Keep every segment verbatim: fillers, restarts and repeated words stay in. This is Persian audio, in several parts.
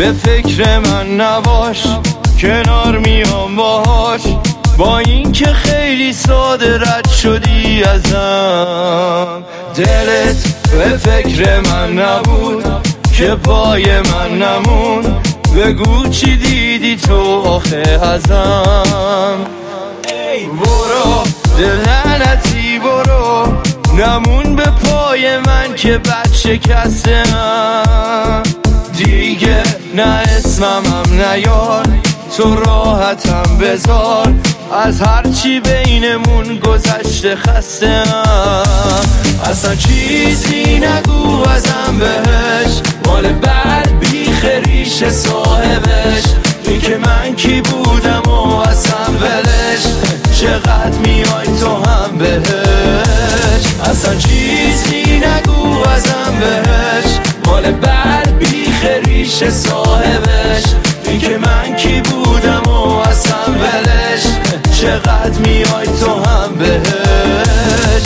به فکر من نباش، کنار میام باهاش، با این که خیلی ساده رد شدی ازم. دلت به فکر من نبود که پای من نمون، بگو چی دیدی تو آخه ازم. برو دلنتی برو، نمون به پای من که بچه کسم. دیگه نه اسمم هم نیار، تو راحتم بذار، از هرچی بینمون گذشته خستم. اصلا چیزی نگو ازم بهش، مال بعد بیخ ریش صاحبش. این که من کی بودم و اصلا ولش، چقدر میای تو هم بهش. اصلا چیزی نگو ازم بهش، مال بعد بیخ ریش صاحبش. این که من کی بودم و اصلا ولش، چقدر میای تو هم بهش.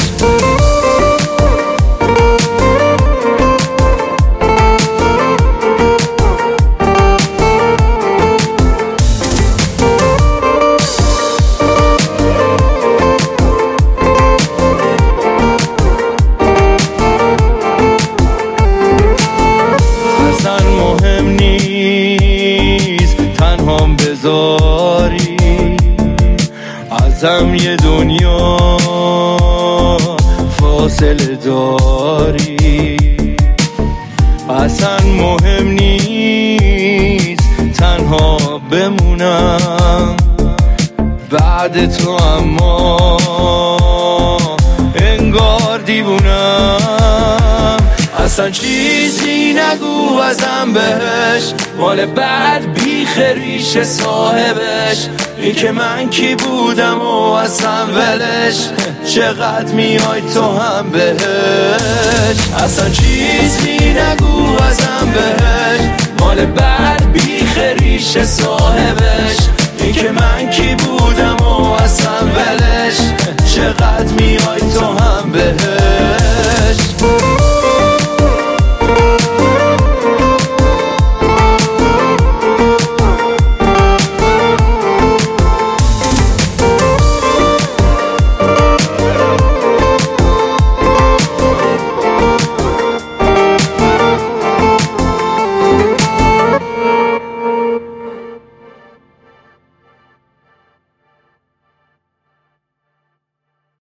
اصلا مهم نیست تنهام بذاری، ازم یه دنیا فاصله داری. اصلا مهم نیست تنها بمونم بعد تو، اما انگار دیوونم. اصلا چیزی نگو ازم بهش، مال بعد بیخ ریش صاحبش. این که من کی بودم و اصلا ولش، چقدر میای تو هم بهش. اصلا چیزی نگو ازم بهش، مال بعد بیخ ریش صاحبش. این که من کی بودم و اصلا ولش، چقدر میای تو هم بهش.